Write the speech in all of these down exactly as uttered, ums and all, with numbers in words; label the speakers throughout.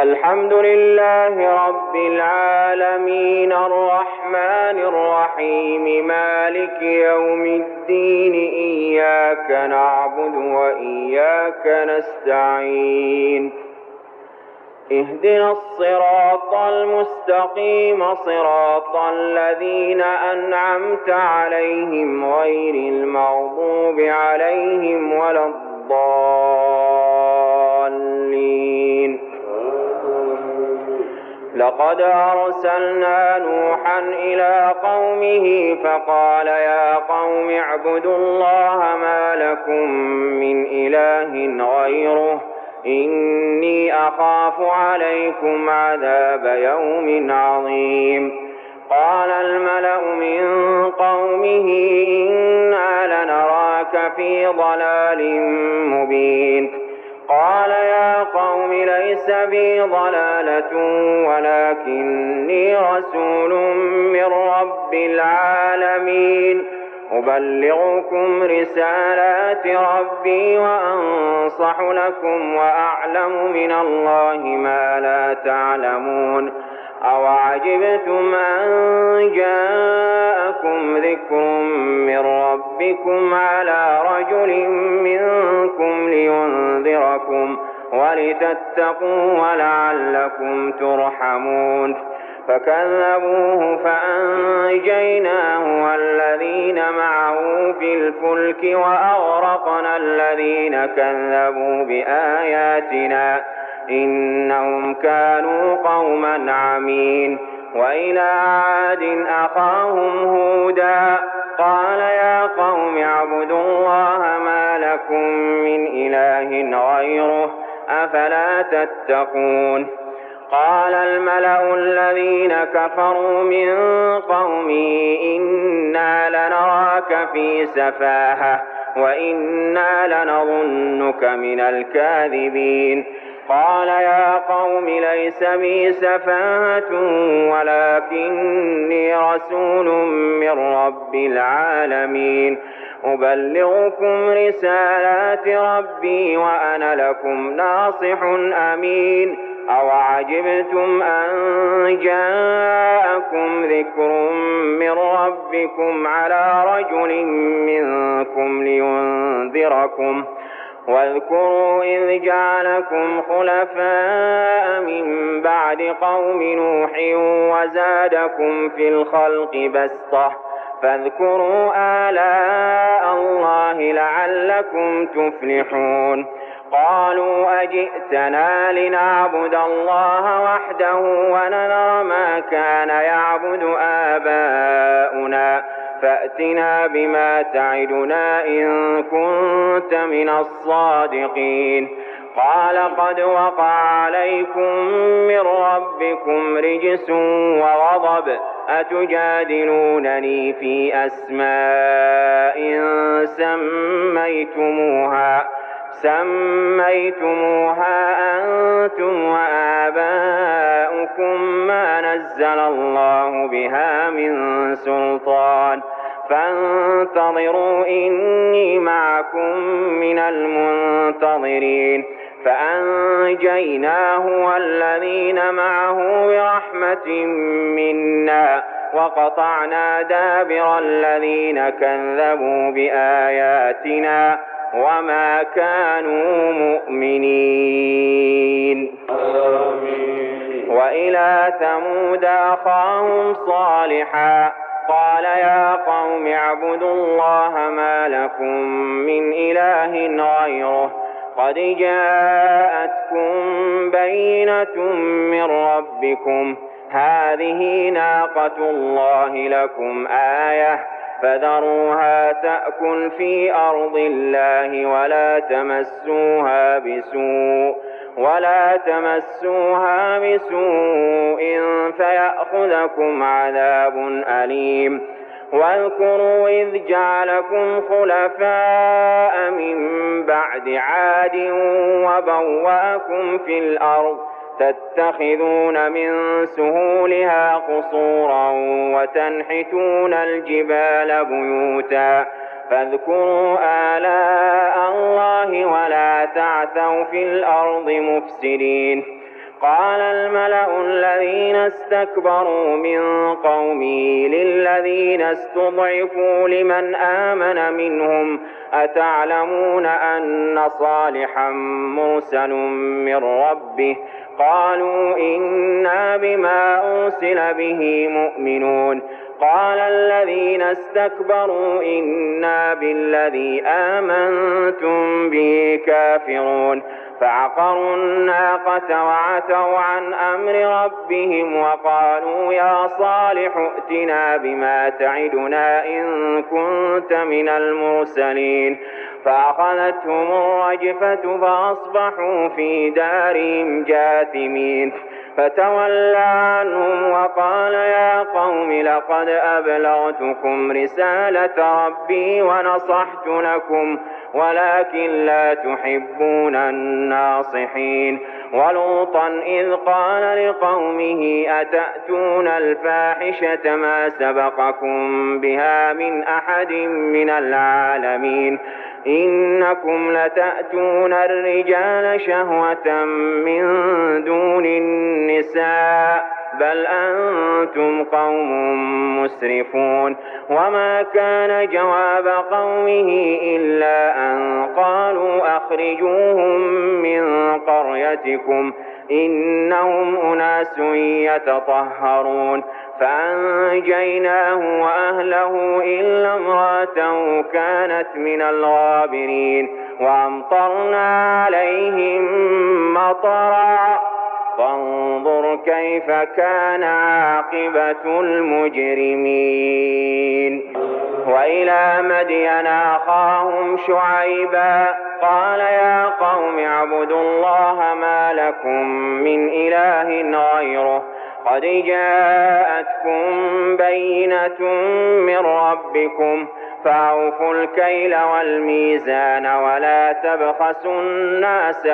Speaker 1: الحمد لله رب العالمين الرحمن الرحيم مالك يوم الدين إياك نعبد وإياك نستعين اهدنا الصراط المستقيم صراط الذين أنعمت عليهم غير المغضوب عليهم ولا الضالين. لقد أرسلنا نوحا إلى قومه فقال يا قوم اعبدوا الله ما لكم من إله غيره إني أخاف عليكم عذاب يوم عظيم. قال الملأ من قومه إنا لنراك في ضلال مبين. قال يا قوم ليس بي ضلالة ولكني رسول من رب العالمين أبلغكم رسالات ربي وأنصح لكم وأعلم من الله ما لا تعلمون. أوعجبتم أن جاءكم ذكر من ربكم على رجل منكم لينذركم ولتتقوا ولعلكم ترحمون. فكذبوه فأنجيناه والذين معه في الفلك وأغرقنا الذين كذبوا بآياتنا إنهم كانوا قوما عمين. وإلى عاد أخاهم هودا قال يا قوم اعبدوا الله ما لكم من إله غيره أفلا تتقون. قال الملأ الذين كفروا من قومه إنا لنراك في سفاهة وإنا لنظنك من الكاذبين. قال يا قوم ليس بي سفاهة ولكني رسول من رب العالمين أبلغكم رسالات ربي وأنا لكم ناصح أمين. أوعجبتم أن جاءكم ذكر من ربكم على رجل منكم لينذركم واذكروا إذ جعلكم خلفاء من بعد قوم نوح وزادكم في الخلق بسطة فاذكروا آلاء الله لعلكم تفلحون. قالوا أجئتنا لنعبد الله وحده ونذر ما كان يعبد آباؤنا فأتنا بما تعدنا إن كنت من الصادقين. قال قد وقع عليكم من ربكم رجس وغضب أتجادلونني في أسماء سميتموها سميتموها أنتم وآباؤكم ما نزل الله بها من سلطان فانتظروا إني معكم من المنتظرين. فأنجيناه والذين معه برحمة منا وقطعنا دابر الذين كذبوا بآياتنا وما كانوا مؤمنين. آمين. وإلى ثمود أخاهم صالحا قال يا قوم اعبدوا الله ما لكم من إله غيره قد جاءتكم بينة من ربكم هذه ناقة الله لكم آية فذروها تأكل في أرض الله ولا تمسوها بسوء ولا تمسوها بسوء فيأخذكم عذاب أليم. واذكروا إذ جعلكم خلفاء من بعد عاد وبوأكم في الأرض تتخذون من سهولها قصورا وتنحتون الجبال بيوتا فاذكروا آلاء الله ولا تعثوا في الأرض مفسدين. قال الملأ الذين استكبروا من قومه للذين استضعفوا لمن آمن منهم أتعلمون أن صالحا مرسل من ربه قالوا إنا بما أرسل به مؤمنون قال الذين استكبروا إنا بالذي آمنتم به كافرون فعقروا الناقة وعتوا عن أمر ربهم وقالوا يا صالح ائتنا بما تعدنا إن كنت من المرسلين فأخذتهم الرجفة فأصبحوا في دارهم جاثمين فتولى عنهم وقال يا قوم لقد أبلغتكم رسالة ربي ونصحت لكم ولكن لا تحبون الناصحين ولوطا إذ قال لقومه أتأتون الفاحشة ما سبقكم بها من أحد من العالمين إنكم لتأتون الرجال شهوة من دون النساء بل أنتم قوم مسرفون وما كان جواب قومه إلا أن قالوا أخرجوهم من قريتكم إنهم أناس يتطهرون فأنجيناه وأهله إلا امرأته كانت من الغابرين وأمطرنا عليهم مطرا فانظر كيف كان عاقبة المجرمين وإلى مدين أخاهم شعيبا قال يا قوم اعبدوا الله ما لكم من إله غيره قد جاءتكم بينة من ربكم فأوفوا الكيل والميزان ولا تبخسوا الناس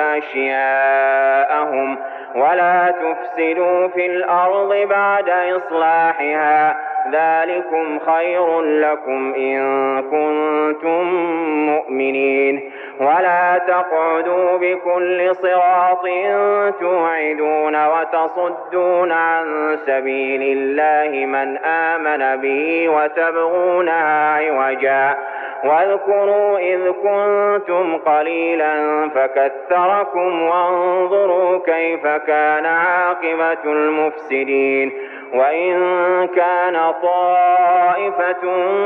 Speaker 1: أشياءهم ولا تفسدوا في الأرض بعد إصلاحها ذلكم خير لكم إن كنتم مؤمنين ولا تقعدوا بكل صراط توعدون وتصدون عن سبيل الله من آمن به وتبغونها عوجا واذكروا إذ كنتم قليلا فكثركم وانظروا كيف كان عاقبة المفسدين وإن كان طائفة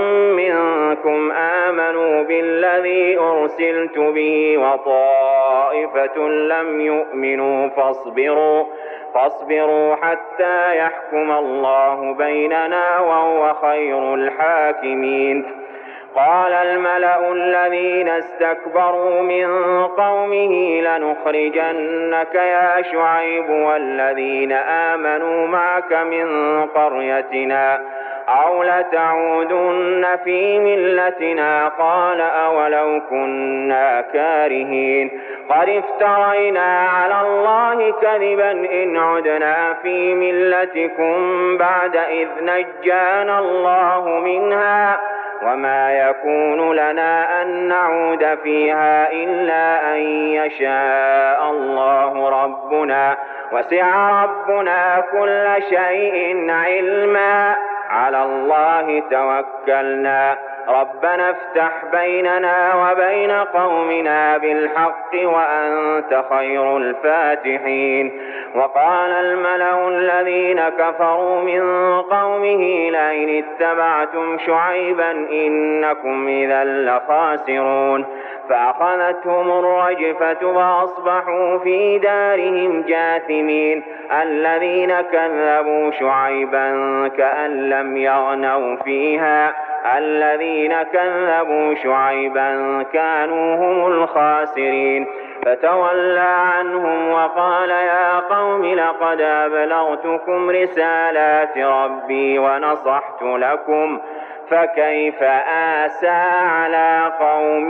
Speaker 1: منكم آمنوا بالذي أرسلت به وطائفة لم يؤمنوا فاصبروا فاصبروا حتى يحكم الله بيننا وهو خير الحاكمين قال الملأ الذين استكبروا من قومه لنخرجنك يا شعيب والذين آمنوا معك من قريتنا أو لتعودن في ملتنا قال أولو كنا كارهين قد افترينا على الله كذبا إن عدنا في ملتكم بعد إذ نجانا الله منها وما يكون لنا أن نعود فيها إلا أن يشاء الله ربنا وسع ربنا كل شيء علما على الله توكلنا ربنا افتح بيننا وبين قومنا بالحق وأنت خير الفاتحين وقال الملأ الذين كفروا من قومه لئن اتبعتم شعيبا إنكم إذا لخاسرون فأخذتهم الرجفة وأصبحوا في دارهم جاثمين الذين كذبوا شعيبا كأن لم يغنوا فيها الذين كذبوا شعيبا كانوا هم الخاسرين فتولى عنهم وقال يا قوم لقد أبلغتكم رسالات ربي ونصحت لكم فكيف آسى على قوم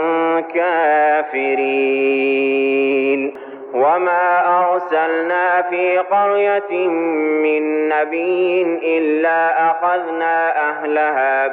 Speaker 1: كافرين وما أرسلنا في قرية من نبي إلا أخذنا أهلها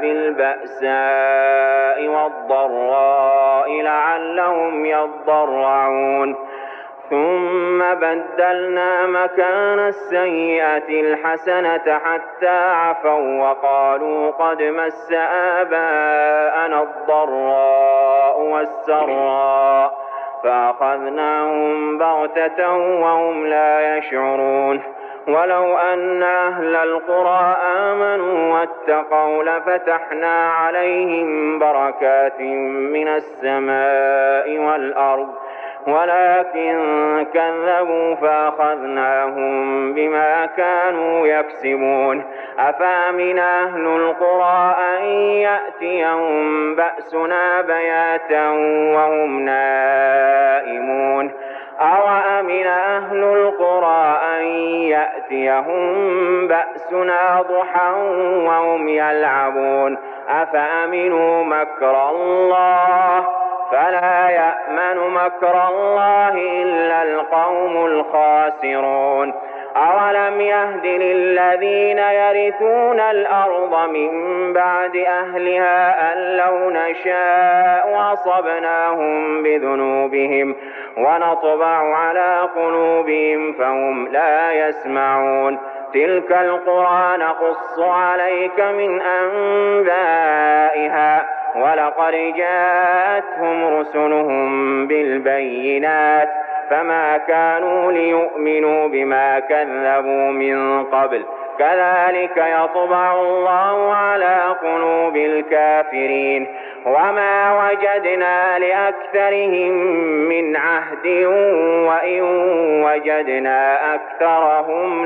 Speaker 1: بالبأساء والضراء لعلهم يضرعون ثم بدلنا مكان السيئة الحسنة حتى عفوا وقالوا قد مس آباءنا الضراء والسراء فأخذناهم بغتة وهم لا يشعرون ولو أن أهل القرى آمنوا واتقوا لفتحنا عليهم بركات من السماء والأرض ولكن كذبوا فأخذناهم بما كانوا يكسبون أفأمن أهل القرى أن يأتيهم بأسنا بياتا وهم نائمون أوأمن أهل القرى أن يأتيهم بأسنا ضحى وهم يلعبون أفأمنوا مكر الله فلا يأمن مكر الله إلا القوم الخاسرون أولم يهد للذين يرثون الأرض من بعد أهلها أن لو نشاء أصبناهم بذنوبهم ونطبع على قلوبهم فهم لا يسمعون تلك القرى نقص عليك من أنبائها ولقد جاءتهم رسلهم بالبينات فما كانوا ليؤمنوا بما كذبوا من قبل كذلك يطبع الله على قلوب الكافرين وما وجدنا لأكثرهم من عهد وإن وجدنا أكثرهم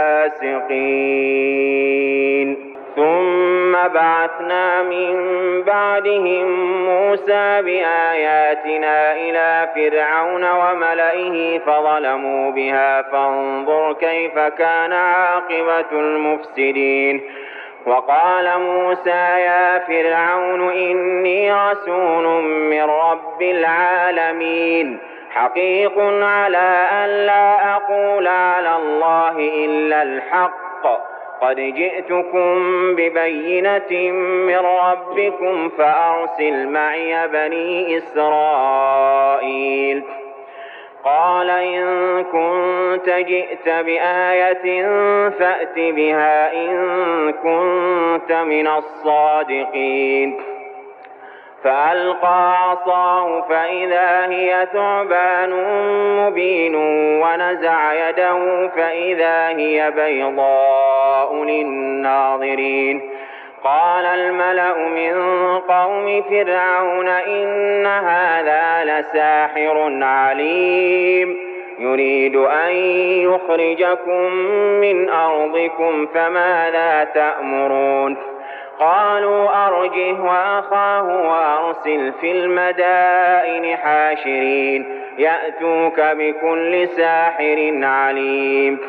Speaker 1: لفاسقين ثم بعثنا من بعدهم موسى بآياتنا إلى فرعون وملئه فظلموا بها فانظر كيف كان عاقبة المفسدين وقال موسى يا فرعون إني رسول من رب العالمين حقيق على أن لا أقول على الله إلا الحق قد جئتكم ببينة من ربكم فأرسل معي بني إسرائيل قال إن كنت جئت بآية فأت بها إن كنت من الصادقين فألقى عصاه فإذا هي ثعبان مبين ونزع يده فإذا هي بيضاء للناظرين قال الملأ من قوم فرعون إن هذا لساحر عليم يريد أن يخرجكم من أرضكم فماذا تأمرون قالوا أرجه وأخاه وأرسل في المدائن حاشرين يأتوك بكل ساحر عليم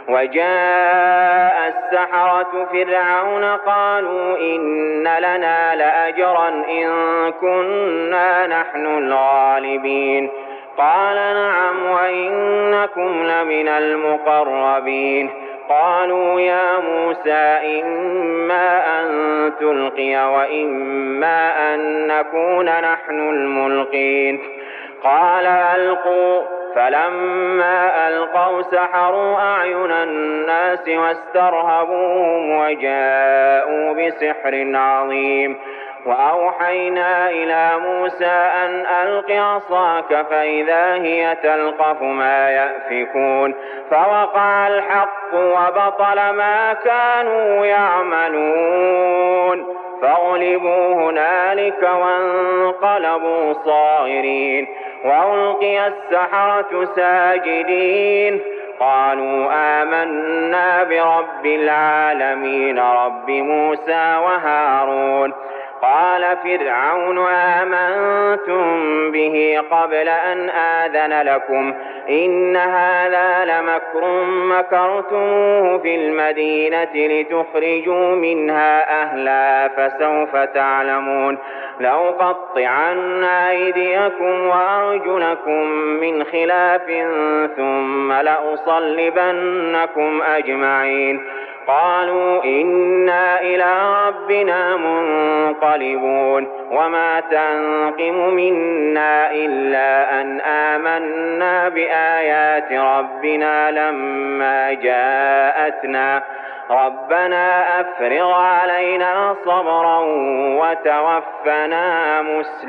Speaker 1: وجاء السحرة فرعون قالوا إن لنا لأجرا إن كنا نحن الغالبين قال نعم وإنكم لمن المقربين قالوا يا موسى إما أن تلقي وإما أن نكون نحن الملقين قال ألقوا فلما ألقوا سحروا أعين الناس واسترهبوهم وجاءوا بسحر عظيم وأوحينا إلى موسى أن ألق عصاك فإذا هي تلقف ما يأفكون فوقع الحق وبطل ما كانوا يعملون فغلبوا هنالك وانقلبوا صاغرين وألقي السحرة ساجدين قالوا آمنا برب العالمين رب موسى وهارون قال فرعون آمنتم به قبل أن آذن لكم إن هذا لمكر مكرتموه في المدينة لتخرجوا منها أهلا فسوف تعلمون لأقطعن أيديكم وأرجلكم من خلاف ثم لأصلبنكم أجمعين قالوا إنا إلى ربنا منقلبون وما تنقم منا إلا أن آمنا بآيات ربنا لما جاءتنا ربنا أفرغ علينا صبرا وتوفنا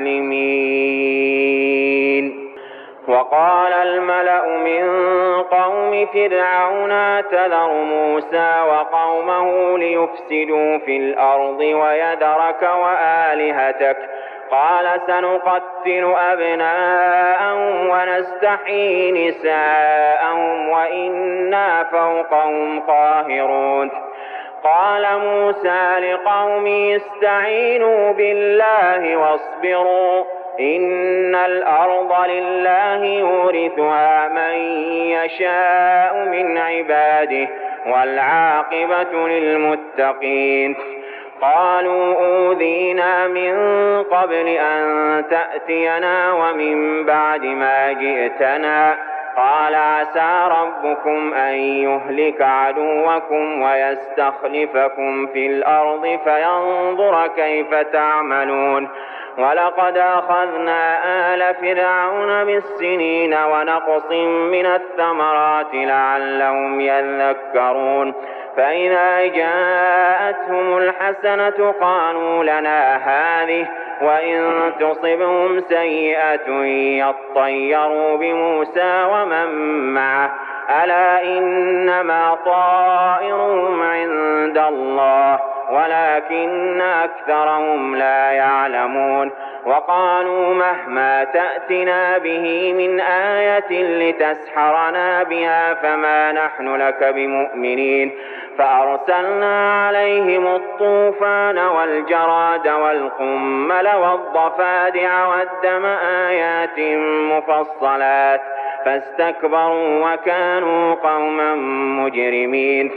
Speaker 1: مسلمين. وقال الملأ من قوم فرعون تذر موسى وقومه ليفسدوا في الأرض ويذرك وآلهتك قال سنقتل أبناءهم ونستحيي نساءهم وإنا فوقهم قاهرون. قال موسى لقومه استعينوا بالله واصبروا إن الأرض لله يورثها من يشاء من عباده والعاقبة للمتقين. قالوا أوذينا من قبل أن تأتينا ومن بعد ما جئتنا قال عسى ربكم أن يهلك عدوكم ويستخلفكم في الأرض فينظر كيف تعملون. ولقد أخذنا آل فرعون بالسنين ونقص من الثمرات لعلهم يذكرون. فإذا جاءتهم الحسنة قالوا لنا هذه وإن تصبهم سيئة يطيروا بموسى ومن معه ألا إنما طائرهم عند الله ولكن أكثرهم لا يعلمون. وقالوا مهما تأتنا به من آية لتسحرنا بها فما نحن لك بمؤمنين. فأرسلنا عليهم الطوفان والجراد والقمل والضفادع والدم آيات مفصلات فاستكبروا وكانوا قوما مجرمين.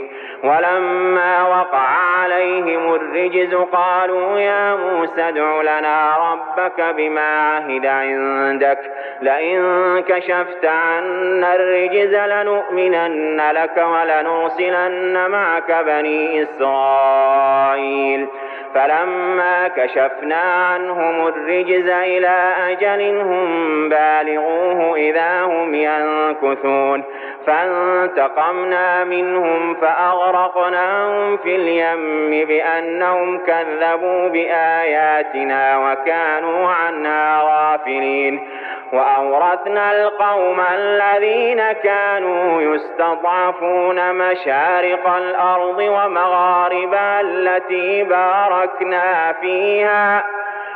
Speaker 1: ولما وقع عليهم الرجز قالوا يا موسى ادع لنا ربك بما عهد عندك لئن كشفت عنا الرجز لنؤمنن لك ولنرسلن معك بني إسرائيل. فلما كشفنا عنهم الرجز إلى أجل هم بالغوه إذا هم ينكثون فانتقمنا منهم فأغرقناهم في اليم بأنهم كذبوا بآياتنا وكانوا عنها غافلين. وأورثنا القوم الذين كانوا يستضعفون مشارق الأرض ومغاربها التي باركنا فيها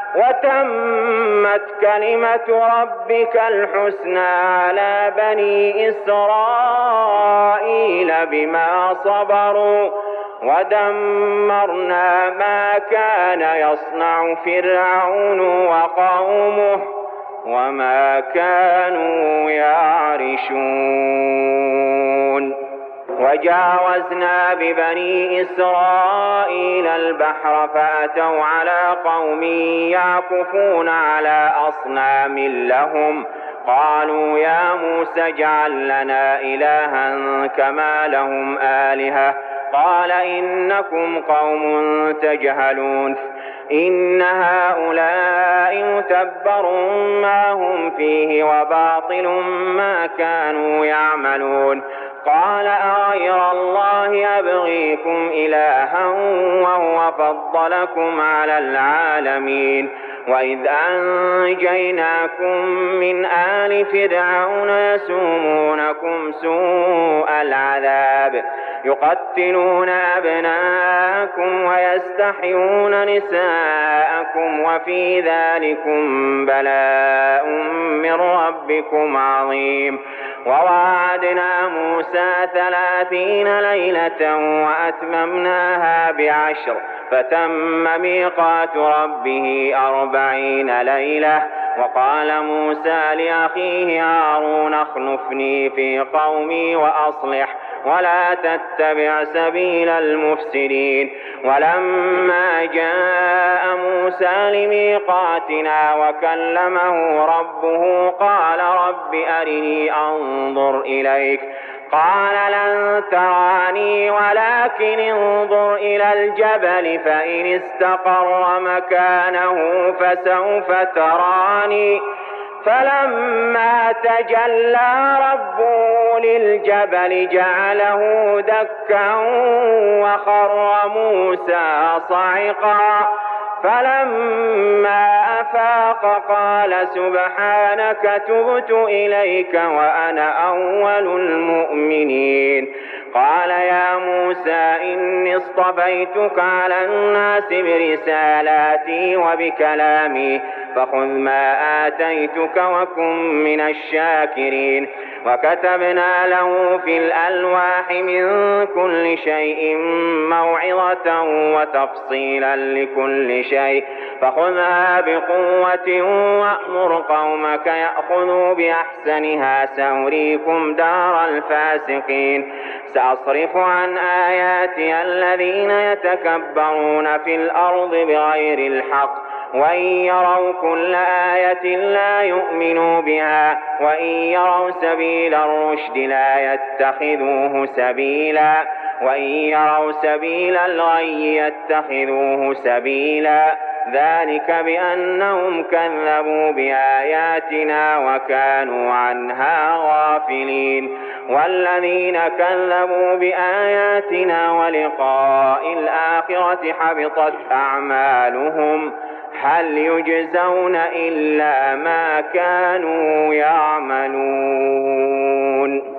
Speaker 1: وتمت كلمة ربك الحسنى على بني إسرائيل بما صبروا ودمرنا ما كان يصنع فرعون وقومه وما كانوا يعرشون. وجاوزنا ببني إسرائيل البحر فأتوا على قوم يعكفون على أصنام لهم قالوا يا موسى اجعل لنا إلها كما لهم آلهة قال إنكم قوم تجهلون. إن هؤلاء متبر ما هم فيه وباطل ما كانوا يعملون. قال أغير الله أبغيكم إلها وهو فضلكم على العالمين. وإذ أنجيناكم من آل فرعون يسومونكم سوء العذاب يقتلون أبناءكم ويستحيون نساءكم وفي ذلكم بلاء من ربكم عظيم. وواعدنا موسى ثلاثين ليلة وأتممناها بعشر فتم ميقات ربه أربعين ليلة. وقال موسى لأخيه هارون اخلفني في قومي وأصلح ولا تتبع سبيل المفسدين. ولما جاء موسى لميقاتنا وكلمه ربه قال رب أرني أنظر إليك قال لن تراني ولكن انظر إلى الجبل فإن استقر مكانه فسوف تراني فلما تجلى ربه للجبل جعله دكا وخر موسى صعقا فلما أفاق قال سبحانك تبت إليك وأنا أول المؤمنين قال يا موسى إني اصطفيتك على الناس برسالاتي وبكلامي فخذ ما آتيتك وكن من الشاكرين وكتبنا له في الألواح من كل شيء موعظة وتفصيلا لكل شيء فخذها بقوة وأمر قومك يأخذوا بأحسنها سأريكم دار الفاسقين سأصرف عن آياتي الذين يتكبرون في الأرض بغير الحق وإن يروا كل آية لا يؤمنوا بها وإن يروا سبيل الرشد لا يتخذوه سبيلا وإن يروا سبيل الغي يتخذوه سبيلا ذلك بأنهم كذبوا بآياتنا وكانوا عنها غافلين والذين كذبوا بآياتنا ولقاء الآخرة حبطت أعمالهم هل يجزون إلا ما كانوا يعملون.